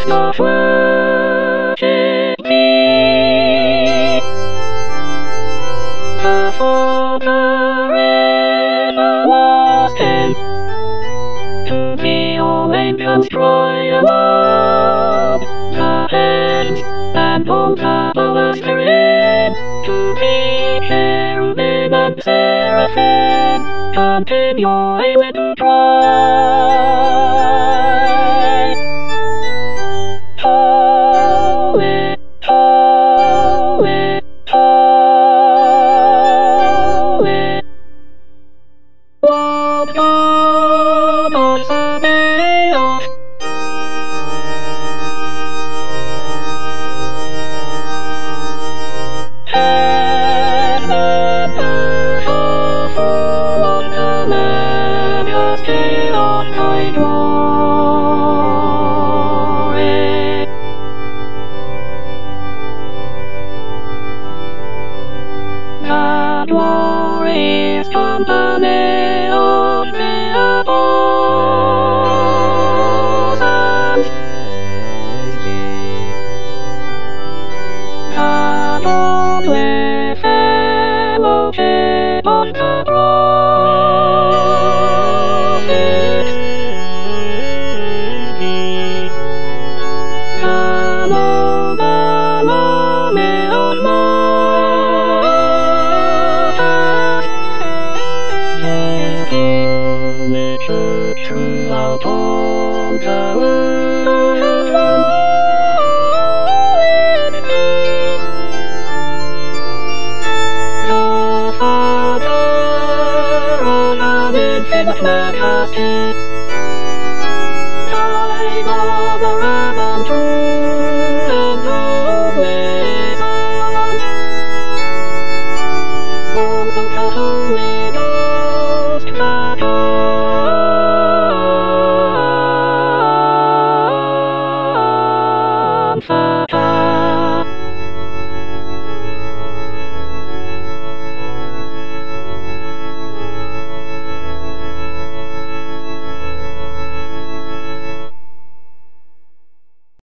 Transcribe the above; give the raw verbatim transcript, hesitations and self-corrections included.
not worship thee. The Father ever was sent to the all angels cry aloud, the heavens and all the powers therein, to the cherubim and seraphim, continually to cry. Holy, holy, holy, Lord God of Sabaoth. Heaven and earth are full of the majesty of thy glory. The glorious company of the apostles, the godly fellowship of the prophets, the noble army of martyrs, the holy church throughout all the world. The Father of an infinite majesty, thy God the Lamb to